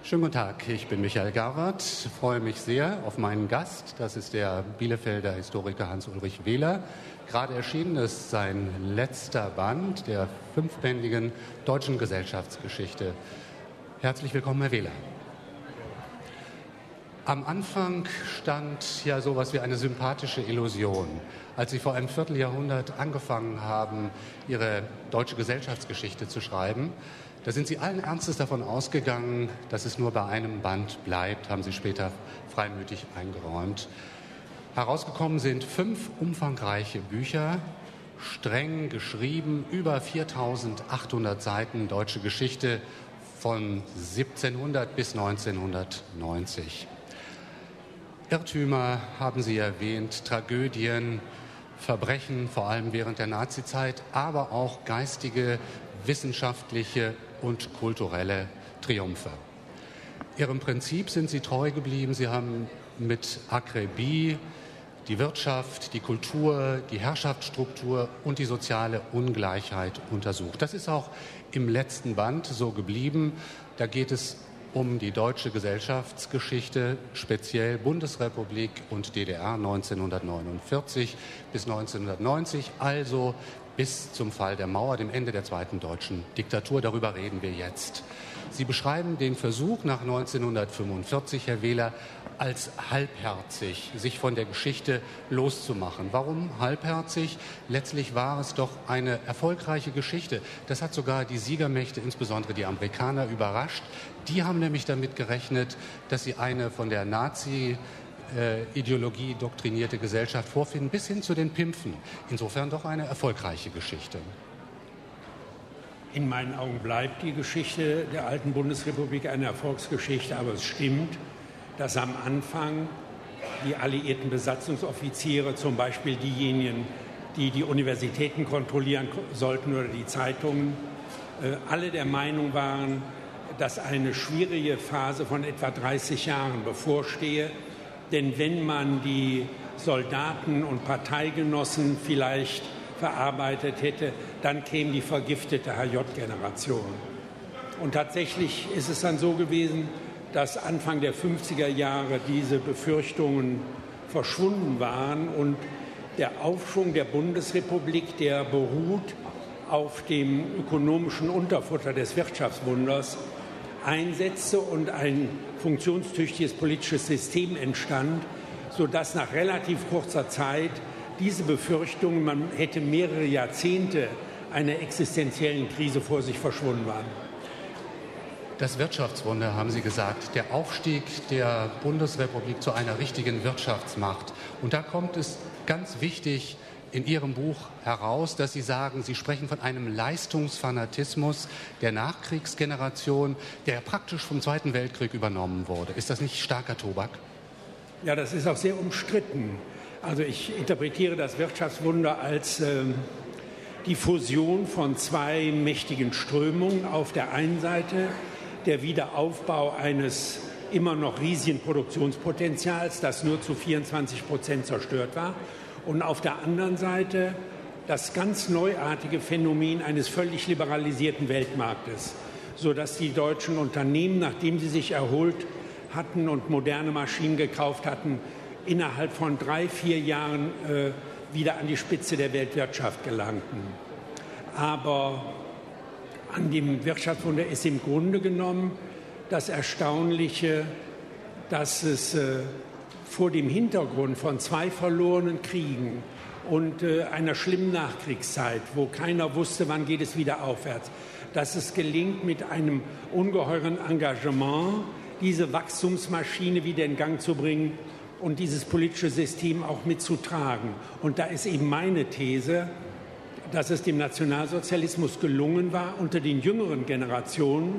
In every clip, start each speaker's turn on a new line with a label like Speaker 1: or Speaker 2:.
Speaker 1: Schönen guten Tag, ich bin Michael Garwert, freue mich sehr auf meinen Gast. Das ist der Bielefelder Historiker Hans-Ulrich Wehler. Gerade erschienen ist sein letzter Band der 5-bändigen deutschen Gesellschaftsgeschichte. Herzlich willkommen, Herr Wehler. Am Anfang stand ja sowas wie eine sympathische Illusion. Als Sie vor einem Vierteljahrhundert angefangen haben, Ihre deutsche Gesellschaftsgeschichte zu schreiben, da sind Sie allen Ernstes davon ausgegangen, dass es nur bei einem Band bleibt, haben Sie später freimütig eingeräumt. Herausgekommen sind 5 umfangreiche Bücher, streng geschrieben, über 4.800 Seiten deutsche Geschichte von 1700 bis 1990. Irrtümer haben Sie erwähnt, Tragödien, Verbrechen, vor allem während der Nazizeit, aber auch geistige, wissenschaftliche und kulturelle Triumphe. Ihrem Prinzip sind Sie treu geblieben. Sie haben mit Akribie die Wirtschaft, die Kultur, die Herrschaftsstruktur und die soziale Ungleichheit untersucht. Das ist auch im letzten Band so geblieben. Da geht es um die deutsche Gesellschaftsgeschichte, speziell Bundesrepublik und DDR 1949 bis 1990, also bis zum Fall der Mauer, dem Ende der zweiten deutschen Diktatur. Darüber reden wir jetzt. Sie beschreiben den Versuch nach 1945, Herr Wehler, als halbherzig, sich von der Geschichte loszumachen. Warum halbherzig? Letztlich war es doch eine erfolgreiche Geschichte. Das hat sogar die Siegermächte, insbesondere die Amerikaner, überrascht. Die haben nämlich damit gerechnet, dass sie eine von der Nazi-Ideologie doktrinierte Gesellschaft vorfinden, bis hin zu den Pimpfen. Insofern doch eine erfolgreiche Geschichte.
Speaker 2: In meinen Augen bleibt die Geschichte der alten Bundesrepublik eine Erfolgsgeschichte, aber es stimmt, dass am Anfang die alliierten Besatzungsoffiziere, zum Beispiel diejenigen, die die Universitäten kontrollieren sollten oder die Zeitungen, alle der Meinung waren, dass eine schwierige Phase von etwa 30 Jahren bevorstehe. Denn wenn man die Soldaten und Parteigenossen vielleicht verarbeitet hätte, dann käme die vergiftete HJ-Generation. Und tatsächlich ist es dann so gewesen, dass Anfang der 50er Jahre diese Befürchtungen verschwunden waren und der Aufschwung der Bundesrepublik, der beruht auf dem ökonomischen Unterfutter des Wirtschaftswunders, einsetzte und ein funktionstüchtiges politisches System entstand, sodass nach relativ kurzer Zeit diese Befürchtungen, man hätte mehrere Jahrzehnte einer existenziellen Krise vor sich, verschwunden waren.
Speaker 1: Das Wirtschaftswunder, haben Sie gesagt, der Aufstieg der Bundesrepublik zu einer richtigen Wirtschaftsmacht. Und da kommt es ganz wichtig in Ihrem Buch heraus, dass Sie sagen, Sie sprechen von einem Leistungsfanatismus der Nachkriegsgeneration, der praktisch vom Zweiten Weltkrieg übernommen wurde. Ist das nicht starker Tobak?
Speaker 2: Ja, das ist auch sehr umstritten. Also ich interpretiere das Wirtschaftswunder als die Fusion von 2 mächtigen Strömungen. Auf der einen Seite der Wiederaufbau eines immer noch riesigen Produktionspotenzials, das nur zu 24% zerstört war. Und auf der anderen Seite das ganz neuartige Phänomen eines völlig liberalisierten Weltmarktes, sodass die deutschen Unternehmen, nachdem sie sich erholt hatten und moderne Maschinen gekauft hatten, innerhalb von 3-4 Jahren wieder an die Spitze der Weltwirtschaft gelangten. Aber an dem Wirtschaftswunder ist im Grunde genommen das Erstaunliche, dass es vor dem Hintergrund von 2 verlorenen Kriegen und einer schlimmen Nachkriegszeit, wo keiner wusste, wann geht es wieder aufwärts, dass es gelingt, mit einem ungeheuren Engagement diese Wachstumsmaschine wieder in Gang zu bringen und dieses politische System auch mitzutragen. Und da ist eben meine These, dass es dem Nationalsozialismus gelungen war, unter den jüngeren Generationen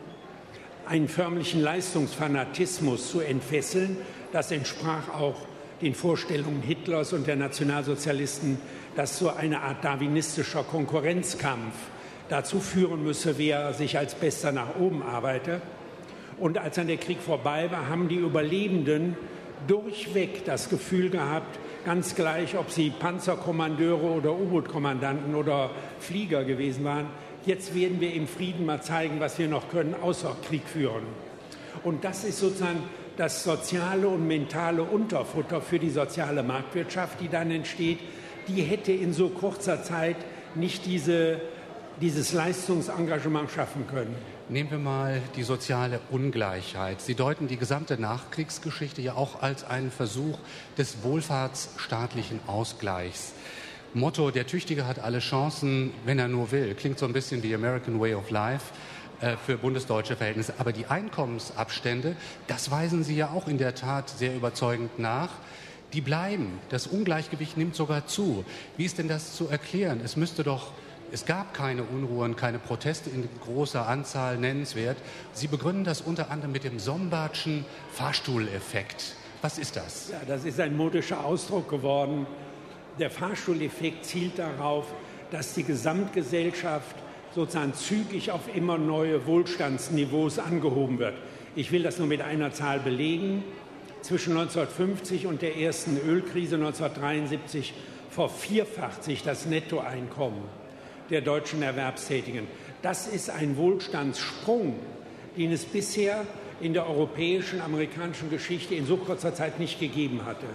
Speaker 2: einen förmlichen Leistungsfanatismus zu entfesseln. Das entsprach auch den Vorstellungen Hitlers und der Nationalsozialisten, dass so eine Art darwinistischer Konkurrenzkampf dazu führen müsse, wer sich als Bester nach oben arbeite. Und als dann der Krieg vorbei war, haben die Überlebenden durchweg das Gefühl gehabt, ganz gleich, ob sie Panzerkommandeure oder U-Boot-Kommandanten oder Flieger gewesen waren, jetzt werden wir im Frieden mal zeigen, was wir noch können, außer Krieg führen. Und das ist sozusagen das soziale und mentale Unterfutter für die soziale Marktwirtschaft, die dann entsteht. Die hätte in so kurzer Zeit nicht dieses Leistungsengagement schaffen können.
Speaker 1: Nehmen wir mal die soziale Ungleichheit. Sie deuten die gesamte Nachkriegsgeschichte ja auch als einen Versuch des wohlfahrtsstaatlichen Ausgleichs. Motto, der Tüchtige hat alle Chancen, wenn er nur will. Klingt so ein bisschen wie American Way of Life für bundesdeutsche Verhältnisse. Aber die Einkommensabstände, das weisen Sie ja auch in der Tat sehr überzeugend nach. Die bleiben. Das Ungleichgewicht nimmt sogar zu. Wie ist denn das zu erklären? Es gab keine Unruhen, keine Proteste in großer Anzahl nennenswert. Sie begründen das unter anderem mit dem Sombartschen Fahrstuhleffekt. Was ist das?
Speaker 2: Ja, das ist ein modischer Ausdruck geworden. Der Fahrstuhleffekt zielt darauf, dass die Gesamtgesellschaft sozusagen zügig auf immer neue Wohlstandsniveaus angehoben wird. Ich will das nur mit einer Zahl belegen. Zwischen 1950 und der ersten Ölkrise 1973 vervierfacht sich das Nettoeinkommen der deutschen Erwerbstätigen. Das ist ein Wohlstandssprung, den es bisher in der europäischen, amerikanischen Geschichte in so kurzer Zeit nicht gegeben hatte.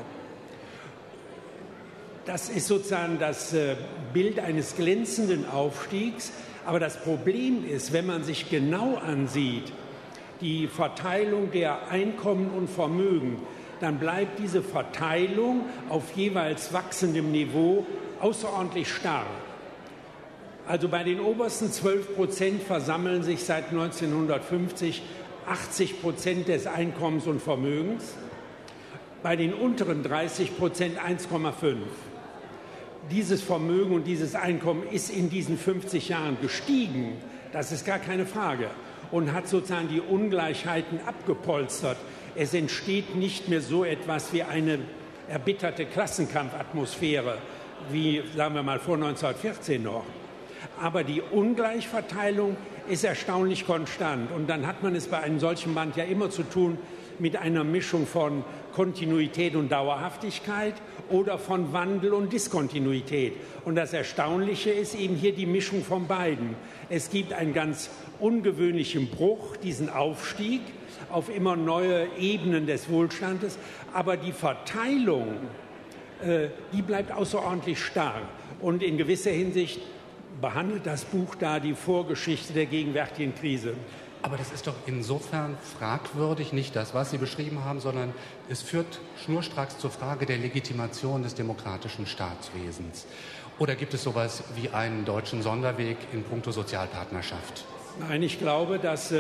Speaker 2: Das ist sozusagen das Bild eines glänzenden Aufstiegs. Aber das Problem ist, wenn man sich genau ansieht, die Verteilung der Einkommen und Vermögen, dann bleibt diese Verteilung auf jeweils wachsendem Niveau außerordentlich starr. Also bei den obersten 12% versammeln sich seit 1950 80% des Einkommens und Vermögens, bei den unteren 30% 1,5%. Dieses Vermögen und dieses Einkommen ist in diesen 50 Jahren gestiegen, das ist gar keine Frage, und hat sozusagen die Ungleichheiten abgepolstert. Es entsteht nicht mehr so etwas wie eine erbitterte Klassenkampfatmosphäre, wie, sagen wir mal, vor 1914 noch. Aber die Ungleichverteilung ist erstaunlich konstant. Und dann hat man es bei einem solchen Band ja immer zu tun mit einer Mischung von Kontinuität und Dauerhaftigkeit oder von Wandel und Diskontinuität. Und das Erstaunliche ist eben hier die Mischung von beiden. Es gibt einen ganz ungewöhnlichen Bruch, diesen Aufstieg auf immer neue Ebenen des Wohlstandes, aber die Verteilung, die bleibt außerordentlich stark. Und in gewisser Hinsicht behandelt das Buch da die Vorgeschichte der gegenwärtigen Krise.
Speaker 1: Aber das ist doch insofern fragwürdig, nicht das, was Sie beschrieben haben, sondern es führt schnurstracks zur Frage der Legitimation des demokratischen Staatswesens. Oder gibt es sowas wie einen deutschen Sonderweg in puncto Sozialpartnerschaft?
Speaker 2: Nein, ich glaube, dass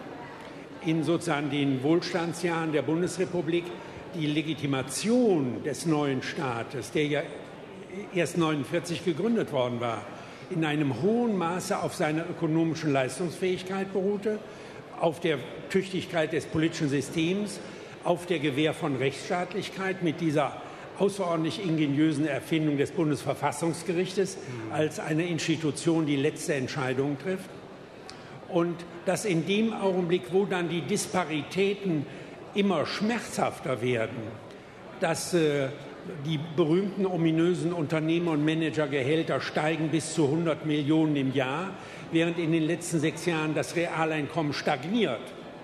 Speaker 2: in sozusagen den Wohlstandsjahren der Bundesrepublik die Legitimation des neuen Staates, der ja erst 1949 gegründet worden war, in einem hohen Maße auf seiner ökonomischen Leistungsfähigkeit beruhte, auf der Tüchtigkeit des politischen Systems, auf der Gewähr von Rechtsstaatlichkeit mit dieser außerordentlich ingeniösen Erfindung des Bundesverfassungsgerichtes als eine Institution, die letzte Entscheidungen trifft. Und dass in dem Augenblick, wo dann die Disparitäten immer schmerzhafter werden, dass die berühmten ominösen Unternehmer- und Managergehälter steigen bis zu 100 Millionen im Jahr, während in den letzten 6 Jahren das Realeinkommen stagniert.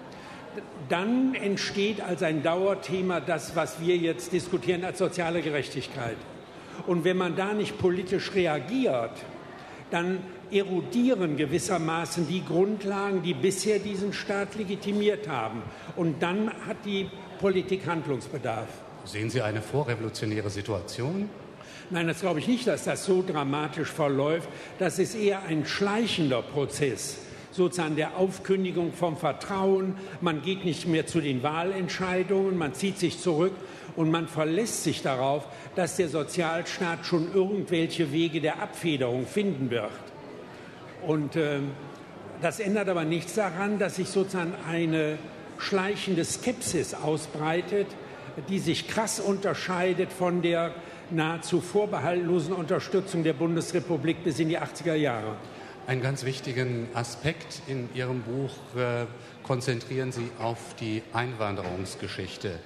Speaker 2: Dann entsteht als ein Dauerthema das, was wir jetzt diskutieren als soziale Gerechtigkeit. Und wenn man da nicht politisch reagiert, dann erodieren gewissermaßen die Grundlagen, die bisher diesen Staat legitimiert haben. Und dann hat die Politik Handlungsbedarf.
Speaker 1: Sehen Sie eine vorrevolutionäre Situation?
Speaker 2: Nein, das glaube ich nicht, dass das so dramatisch verläuft. Das ist eher ein schleichender Prozess, sozusagen der Aufkündigung vom Vertrauen. Man geht nicht mehr zu den Wahlentscheidungen, man zieht sich zurück und man verlässt sich darauf, dass der Sozialstaat schon irgendwelche Wege der Abfederung finden wird. Und das ändert aber nichts daran, dass sich sozusagen eine schleichende Skepsis ausbreitet, die sich krass unterscheidet von der nahezu vorbehaltlosen Unterstützung der Bundesrepublik bis in die 80er Jahre.
Speaker 1: Einen ganz wichtigen Aspekt in Ihrem Buch konzentrieren Sie auf die Einwanderungsgeschichte.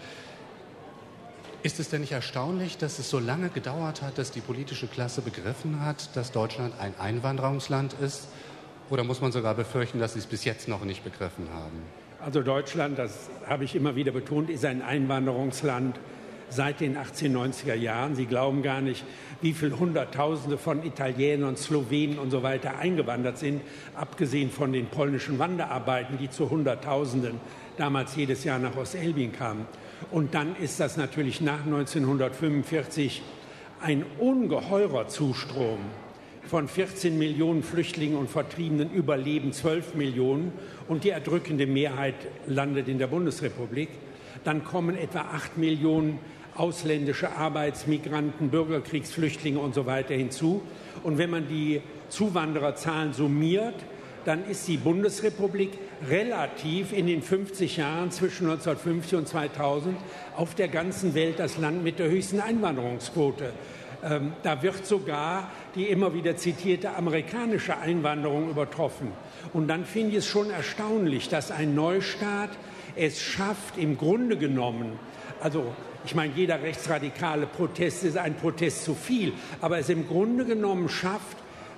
Speaker 1: Ist es denn nicht erstaunlich, dass es so lange gedauert hat, dass die politische Klasse begriffen hat, dass Deutschland ein Einwanderungsland ist? Oder muss man sogar befürchten, dass sie es bis jetzt noch nicht begriffen haben?
Speaker 2: Also Deutschland, das habe ich immer wieder betont, ist ein Einwanderungsland seit den 1890er Jahren. Sie glauben gar nicht, wie viele Hunderttausende von Italienern, Slowenen und so weiter eingewandert sind, abgesehen von den polnischen Wanderarbeiten, die zu Hunderttausenden damals jedes Jahr nach Ostelbien kamen. Und dann ist das natürlich nach 1945 ein ungeheurer Zustrom. Von 14 Millionen Flüchtlingen und Vertriebenen überleben 12 Millionen und die erdrückende Mehrheit landet in der Bundesrepublik. Dann kommen etwa 8 Millionen ausländische Arbeitsmigranten, Bürgerkriegsflüchtlinge und so weiter hinzu. Und wenn man die Zuwandererzahlen summiert, dann ist die Bundesrepublik relativ in den 50 Jahren zwischen 1950 und 2000 auf der ganzen Welt das Land mit der höchsten Einwanderungsquote. Da wird sogar die immer wieder zitierte amerikanische Einwanderung übertroffen. Und dann finde ich es schon erstaunlich, dass ein Neustaat es schafft, im Grunde genommen, also ich meine, jeder rechtsradikale Protest ist ein Protest zu viel, aber es im Grunde genommen schafft,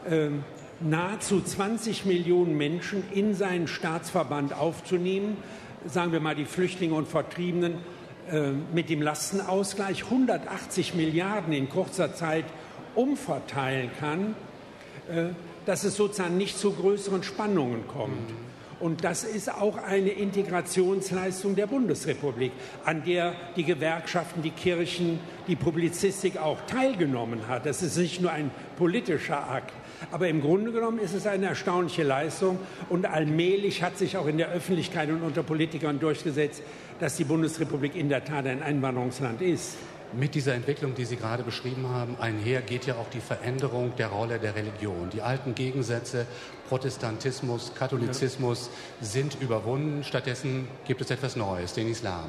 Speaker 2: nahezu 20 Millionen Menschen in seinen Staatsverband aufzunehmen, sagen wir mal die Flüchtlinge und Vertriebenen, mit dem Lastenausgleich 180 Milliarden in kurzer Zeit umverteilen kann, dass es sozusagen nicht zu größeren Spannungen kommt. Und das ist auch eine Integrationsleistung der Bundesrepublik, an der die Gewerkschaften, die Kirchen, die Publizistik auch teilgenommen hat. Das ist nicht nur ein politischer Akt. Aber im Grunde genommen ist es eine erstaunliche Leistung. Und allmählich hat sich auch in der Öffentlichkeit und unter Politikern durchgesetzt, dass die Bundesrepublik in der Tat ein Einwanderungsland ist.
Speaker 1: Mit dieser Entwicklung, die Sie gerade beschrieben haben, einher geht ja auch die Veränderung der Rolle der Religion. Die alten Gegensätze, Protestantismus, Katholizismus, sind überwunden. Stattdessen gibt es etwas Neues, den Islam.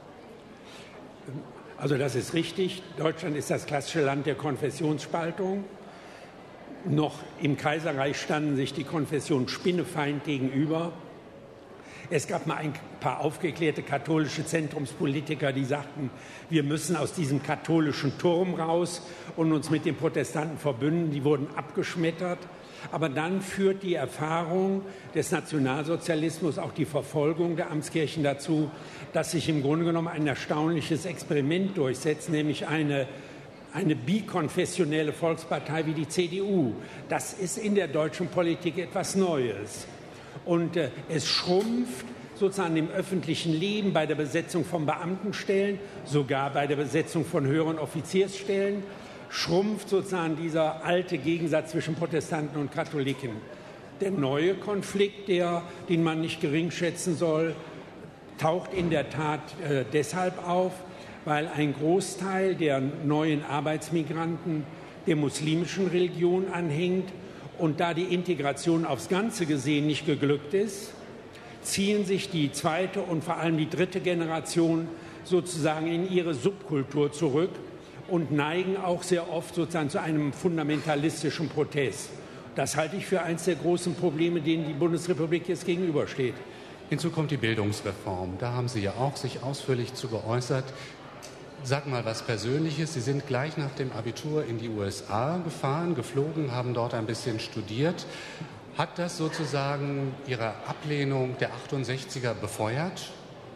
Speaker 2: Also das ist richtig. Deutschland ist das klassische Land der Konfessionsspaltung. Noch im Kaiserreich standen sich die Konfessionen spinnefeind gegenüber. Es gab mal ein paar aufgeklärte katholische Zentrumspolitiker, die sagten, wir müssen aus diesem katholischen Turm raus und uns mit den Protestanten verbünden. Die wurden abgeschmettert. Aber dann führt die Erfahrung des Nationalsozialismus, auch die Verfolgung der Amtskirchen dazu, dass sich im Grunde genommen ein erstaunliches Experiment durchsetzt, nämlich eine bikonfessionelle Volkspartei wie die CDU. Das ist in der deutschen Politik etwas Neues. Und es schrumpft sozusagen im öffentlichen Leben bei der Besetzung von Beamtenstellen, sogar bei der Besetzung von höheren Offiziersstellen, schrumpft sozusagen dieser alte Gegensatz zwischen Protestanten und Katholiken. Der neue Konflikt, den man nicht geringschätzen soll, taucht in der Tat deshalb auf, weil ein Großteil der neuen Arbeitsmigranten der muslimischen Religion anhängt. Und da die Integration aufs Ganze gesehen nicht geglückt ist, ziehen sich die zweite und vor allem die dritte Generation sozusagen in ihre Subkultur zurück und neigen auch sehr oft sozusagen zu einem fundamentalistischen Protest. Das halte ich für eines der großen Probleme, denen die Bundesrepublik jetzt gegenübersteht.
Speaker 1: Hinzu kommt die Bildungsreform. Da haben Sie ja auch sich ausführlich zu geäußert. Sag mal was Persönliches. Sie sind gleich nach dem Abitur in die USA geflogen, haben dort ein bisschen studiert. Hat das sozusagen Ihre Ablehnung der 68er befeuert?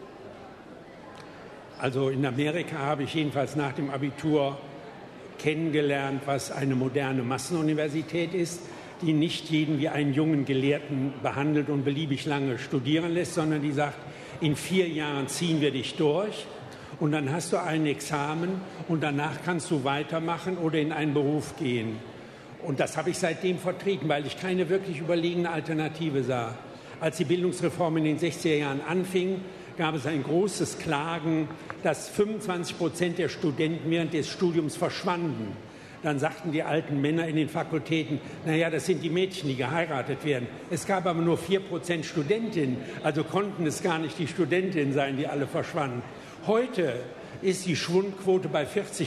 Speaker 2: Also in Amerika habe ich jedenfalls nach dem Abitur kennengelernt, was eine moderne Massenuniversität ist, die nicht jeden wie einen jungen Gelehrten behandelt und beliebig lange studieren lässt, sondern die sagt, in 4 Jahren ziehen wir dich durch. Und dann hast du ein Examen und danach kannst du weitermachen oder in einen Beruf gehen. Und das habe ich seitdem vertreten, weil ich keine wirklich überlegene Alternative sah. Als die Bildungsreform in den 60er Jahren anfing, gab es ein großes Klagen, dass 25% der Studenten während des Studiums verschwanden. Dann sagten die alten Männer in den Fakultäten, naja, das sind die Mädchen, die geheiratet werden. Es gab aber nur 4% Studentinnen, also konnten es gar nicht die Studentinnen sein, die alle verschwanden. Heute ist die Schwundquote bei 40%.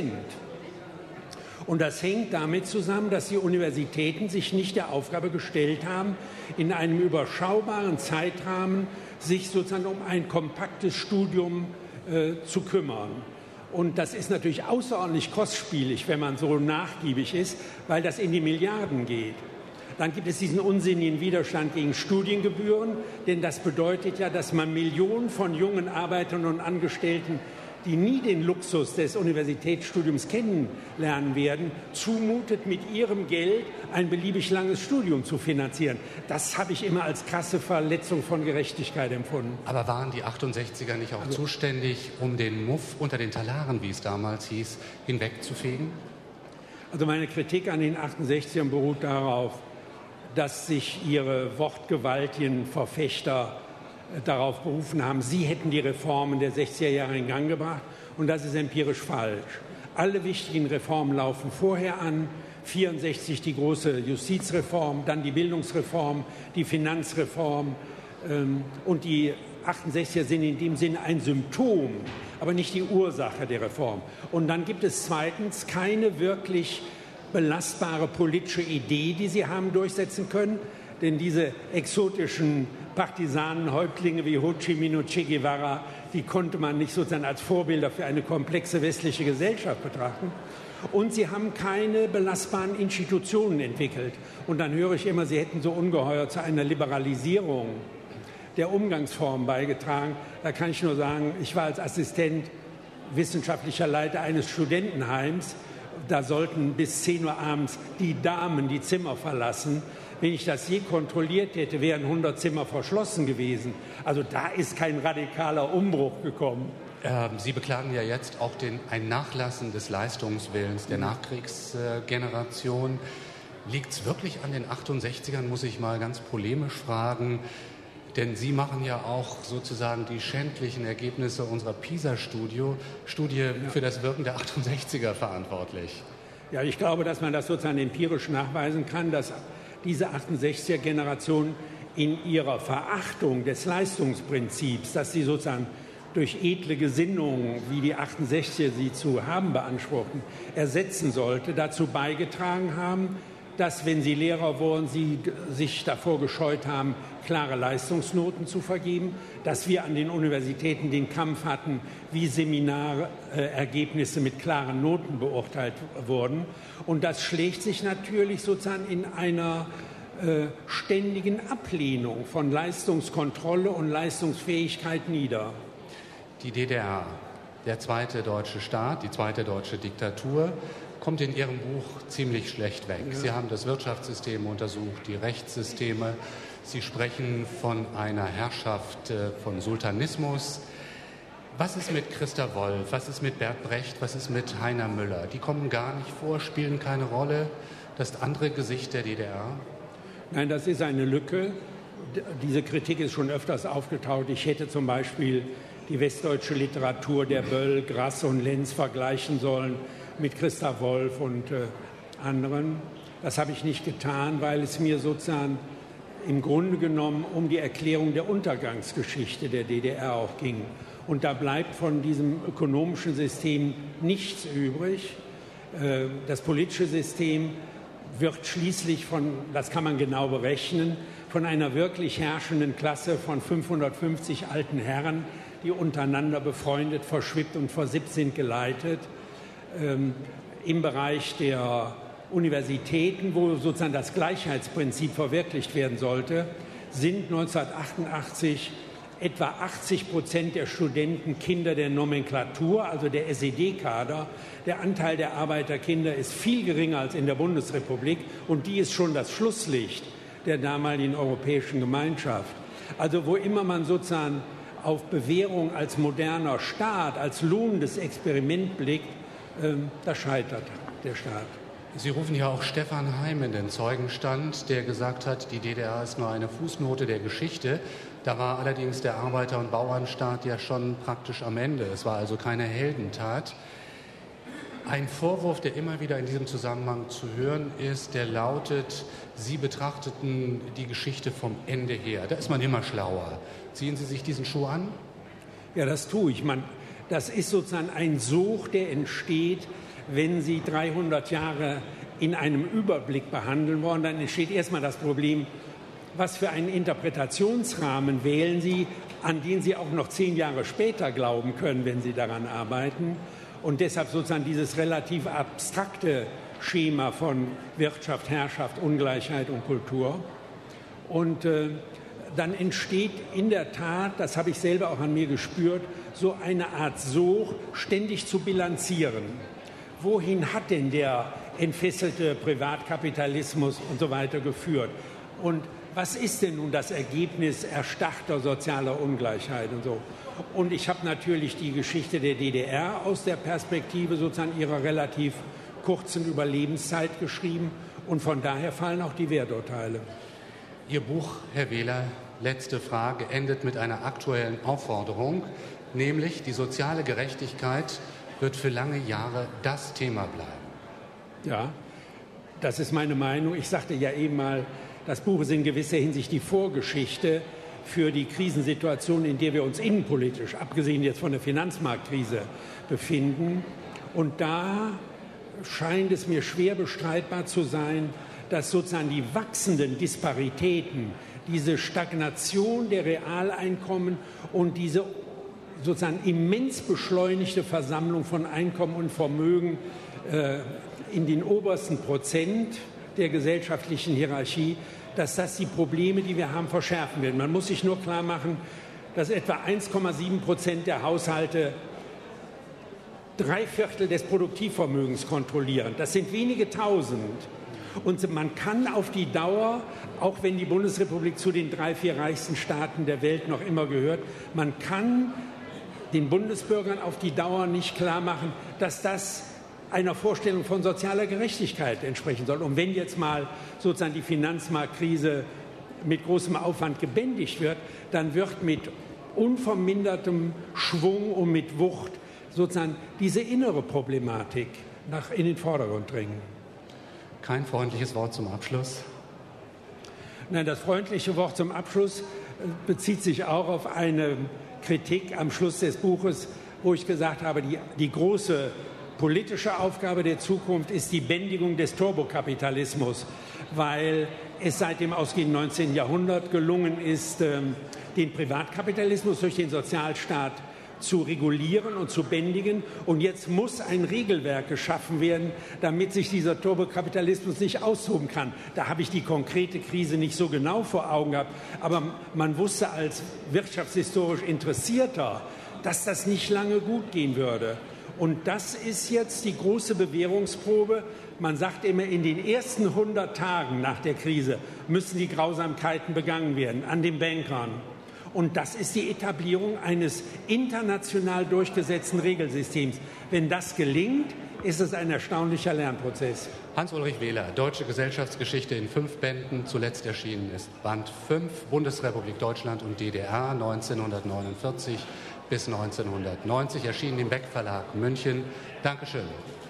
Speaker 2: Und das hängt damit zusammen, dass die Universitäten sich nicht der Aufgabe gestellt haben, in einem überschaubaren Zeitrahmen sich sozusagen um ein kompaktes Studium zu kümmern. Und das ist natürlich außerordentlich kostspielig, wenn man so nachgiebig ist, weil das in die Milliarden geht. Dann gibt es diesen unsinnigen Widerstand gegen Studiengebühren, denn das bedeutet ja, dass man Millionen von jungen Arbeitern und Angestellten, die nie den Luxus des Universitätsstudiums kennenlernen werden, zumutet, mit ihrem Geld ein beliebig langes Studium zu finanzieren. Das habe ich immer als krasse Verletzung von Gerechtigkeit empfunden.
Speaker 1: Aber waren die 68er nicht auch zuständig, um den Muff unter den Talaren, wie es damals hieß, hinwegzufegen?
Speaker 2: Also meine Kritik an den 68ern beruht darauf, dass sich ihre wortgewaltigen Verfechter darauf berufen haben, sie hätten die Reformen der 60er Jahre in Gang gebracht. Und das ist empirisch falsch. Alle wichtigen Reformen laufen vorher an. 1964 die große Justizreform, dann die Bildungsreform, die Finanzreform. Und die 68er sind in dem Sinne ein Symptom, aber nicht die Ursache der Reform. Und dann gibt es zweitens keine wirklich belastbare politische Idee, die sie haben durchsetzen können. Denn diese exotischen Partisanenhäuptlinge wie Ho Chi Minh und Che Guevara, die konnte man nicht sozusagen als Vorbilder für eine komplexe westliche Gesellschaft betrachten. Und sie haben keine belastbaren Institutionen entwickelt. Und dann höre ich immer, sie hätten so ungeheuer zu einer Liberalisierung der Umgangsformen beigetragen. Da kann ich nur sagen, ich war als Assistent wissenschaftlicher Leiter eines Studentenheims. Da sollten bis 10 Uhr abends die Damen die Zimmer verlassen. Wenn ich das je kontrolliert hätte, wären 100 Zimmer verschlossen gewesen. Also da ist kein radikaler Umbruch gekommen.
Speaker 1: Sie beklagen ja jetzt auch ein Nachlassen des Leistungswillens der Nachkriegsgeneration. Liegt es wirklich an den 68ern, muss ich mal ganz polemisch fragen? Denn Sie machen ja auch sozusagen die schändlichen Ergebnisse unserer PISA-Studie für das Wirken der 68er verantwortlich.
Speaker 2: Ja, ich glaube, dass man das sozusagen empirisch nachweisen kann, dass diese 68er-Generation in ihrer Verachtung des Leistungsprinzips, dass sie sozusagen durch edle Gesinnungen, wie die 68er sie zu haben beanspruchten, ersetzen sollte, dazu beigetragen haben, dass, wenn sie Lehrer wurden, sie sich davor gescheut haben, klare Leistungsnoten zu vergeben, dass wir an den Universitäten den Kampf hatten, wie Seminarergebnisse mit klaren Noten beurteilt wurden. Und das schlägt sich natürlich sozusagen in einer ständigen Ablehnung von Leistungskontrolle und Leistungsfähigkeit nieder.
Speaker 1: Die DDR, der zweite deutsche Staat, die zweite deutsche Diktatur, kommt in Ihrem Buch ziemlich schlecht weg. Ja. Sie haben das Wirtschaftssystem untersucht, die Rechtssysteme. Sie sprechen von einer Herrschaft von Sultanismus. Was ist mit Christa Wolf? Was ist mit Bert Brecht? Was ist mit Heiner Müller? Die kommen gar nicht vor, spielen keine Rolle. Das andere Gesicht der DDR?
Speaker 2: Nein, das ist eine Lücke. Diese Kritik ist schon öfters aufgetaucht. Ich hätte zum Beispiel die westdeutsche Literatur der Böll, Grass und Lenz vergleichen sollen mit Christa Wolf und anderen. Das habe ich nicht getan, weil es mir sozusagen im Grunde genommen um die Erklärung der Untergangsgeschichte der DDR auch ging. Und da bleibt von diesem ökonomischen System nichts übrig. Das politische System wird schließlich das kann man genau berechnen, von einer wirklich herrschenden Klasse von 550 alten Herren, die untereinander befreundet, verschwippt und versippt sind, geleitet. Im Bereich der Universitäten, wo sozusagen das Gleichheitsprinzip verwirklicht werden sollte, sind 1988 etwa 80% der Studenten Kinder der Nomenklatur, also der SED-Kader. Der Anteil der Arbeiterkinder ist viel geringer als in der Bundesrepublik und die ist schon das Schlusslicht der damaligen Europäischen Gemeinschaft. Also wo immer man sozusagen auf Bewährung als moderner Staat, als lohnendes Experiment blickt, da scheitert der Staat.
Speaker 1: Sie rufen ja auch Stefan Heym in den Zeugenstand, der gesagt hat, die DDR ist nur eine Fußnote der Geschichte. Da war allerdings der Arbeiter- und Bauernstaat ja schon praktisch am Ende. Es war also keine Heldentat. Ein Vorwurf, der immer wieder in diesem Zusammenhang zu hören ist, der lautet, Sie betrachteten die Geschichte vom Ende her. Da ist man immer schlauer. Ziehen Sie sich diesen Schuh an?
Speaker 2: Ja, das tue ich. Das ist sozusagen ein Sog, der entsteht, wenn Sie 300 Jahre in einem Überblick behandeln wollen. Dann entsteht erstmal das Problem, was für einen Interpretationsrahmen wählen Sie, an den Sie auch noch 10 Jahre später glauben können, wenn Sie daran arbeiten. Und deshalb sozusagen dieses relativ abstrakte Schema von Wirtschaft, Herrschaft, Ungleichheit und Kultur. Und dann entsteht in der Tat, das habe ich selber auch an mir gespürt, so eine Art Sucht, ständig zu bilanzieren. Wohin hat denn der entfesselte Privatkapitalismus und so weiter geführt? Und was ist denn nun das Ergebnis erstarrter sozialer Ungleichheit und so? Und ich habe natürlich die Geschichte der DDR aus der Perspektive sozusagen ihrer relativ kurzen Überlebenszeit geschrieben. Und von daher fallen auch die Werturteile.
Speaker 1: Ihr Buch, Herr Wehler, letzte Frage, endet mit einer aktuellen Aufforderung, nämlich die soziale Gerechtigkeit wird für lange Jahre das Thema bleiben.
Speaker 2: Ja, das ist meine Meinung. Ich sagte ja eben mal, das Buch ist in gewisser Hinsicht die Vorgeschichte für die Krisensituation, in der wir uns innenpolitisch, abgesehen jetzt von der Finanzmarktkrise, befinden. Und da scheint es mir schwer bestreitbar zu sein, dass sozusagen die wachsenden Disparitäten, diese Stagnation der Realeinkommen und diese sozusagen immens beschleunigte Versammlung von Einkommen und Vermögen in den obersten Prozent der gesellschaftlichen Hierarchie, dass das die Probleme, die wir haben, verschärfen werden. Man muss sich nur klar machen, dass etwa 1,7% der Haushalte 3/4 des Produktivvermögens kontrollieren. Das sind wenige Tausend. Und man kann auf die Dauer, auch wenn die Bundesrepublik zu den 3, 4 reichsten Staaten der Welt noch immer gehört, man kann den Bundesbürgern auf die Dauer nicht klar machen, dass das einer Vorstellung von sozialer Gerechtigkeit entsprechen soll. Und wenn jetzt mal sozusagen die Finanzmarktkrise mit großem Aufwand gebändigt wird, dann wird mit unvermindertem Schwung und mit Wucht sozusagen diese innere Problematik in den Vordergrund drängen.
Speaker 1: Kein freundliches Wort zum Abschluss?
Speaker 2: Nein, das freundliche Wort zum Abschluss bezieht sich auch auf eine Kritik am Schluss des Buches, wo ich gesagt habe, die große politische Aufgabe der Zukunft ist die Bändigung des Turbokapitalismus, weil es seit dem ausgehenden 19. Jahrhundert gelungen ist, den Privatkapitalismus durch den Sozialstaat zu regulieren und zu bändigen. Und jetzt muss ein Regelwerk geschaffen werden, damit sich dieser Turbokapitalismus nicht austoben kann. Da habe ich die konkrete Krise nicht so genau vor Augen gehabt. Aber man wusste als wirtschaftshistorisch Interessierter, dass das nicht lange gut gehen würde. Und das ist jetzt die große Bewährungsprobe. Man sagt immer, in den ersten 100 Tagen nach der Krise müssen die Grausamkeiten begangen werden an den Bankern. Und das ist die Etablierung eines international durchgesetzten Regelsystems. Wenn das gelingt, ist es ein erstaunlicher Lernprozess.
Speaker 1: Hans-Ulrich Wehler, Deutsche Gesellschaftsgeschichte in 5 Bänden. Zuletzt erschienen ist Band 5, Bundesrepublik Deutschland und DDR 1949 bis 1990, erschienen im Beck Verlag München. Dankeschön.